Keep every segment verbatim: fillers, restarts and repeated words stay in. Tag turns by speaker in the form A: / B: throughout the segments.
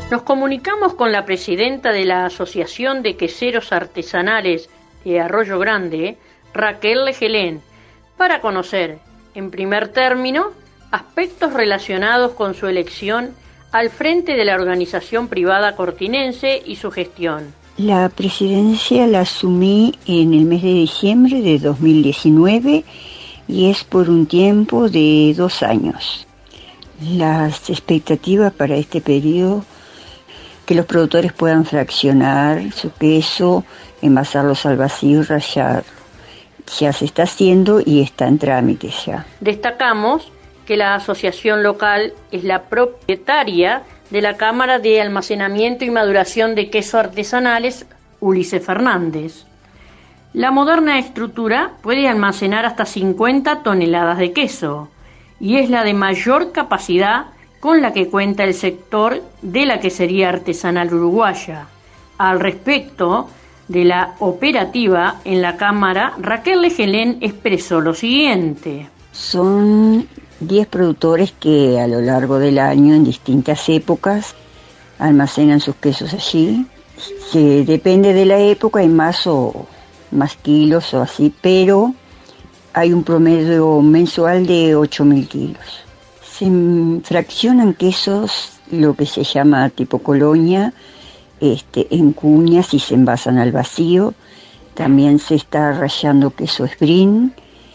A: Nos comunicamos con la presidenta de la Asociación de Queseros Artesanales de Arroyo Grande, Raquel Legelén, para conocer, en primer término, aspectos relacionados con su elección al frente de la organización privada cortinense y su gestión.
B: La presidencia la asumí en el mes de diciembre de dos mil diecinueve y es por un tiempo de dos años. Las expectativas para este periodo, que los productores puedan fraccionar su queso, envasarlos al vacío y rallarlo. Ya se está haciendo y está en trámite ya.
A: Destacamos que la asociación local es la propietaria de la Cámara de Almacenamiento y Maduración de Queso Artesanales Ulises Fernández. La moderna estructura puede almacenar hasta cincuenta toneladas de queso y es la de mayor capacidad con la que cuenta el sector de la quesería artesanal uruguaya. Al respecto de la operativa en la Cámara, Raquel Legelén expresó lo siguiente.
B: Son diez productores que a lo largo del año, en distintas épocas, almacenan sus quesos allí. Se, depende de la época, hay más o más kilos o así, pero hay un promedio mensual de ocho mil kilos. Se fraccionan quesos, lo que se llama tipo colonia, este, en cuñas y se envasan al vacío. También se está rallando queso Spring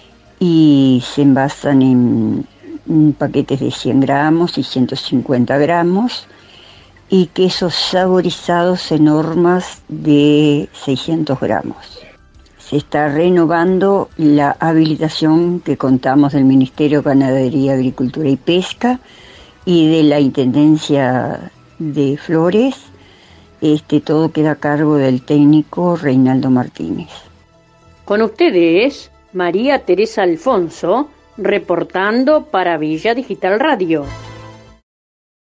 B: y se envasan en, en paquetes de cien gramos y ciento cincuenta gramos, y quesos saborizados en hormas de seiscientos gramos. Se está renovando la habilitación que contamos del Ministerio de Ganadería, Agricultura y Pesca y de la Intendencia de Flores. Este, todo queda a cargo del técnico Reinaldo Martínez.
A: Con ustedes, María Teresa Alfonso, reportando para Villa Digital Radio.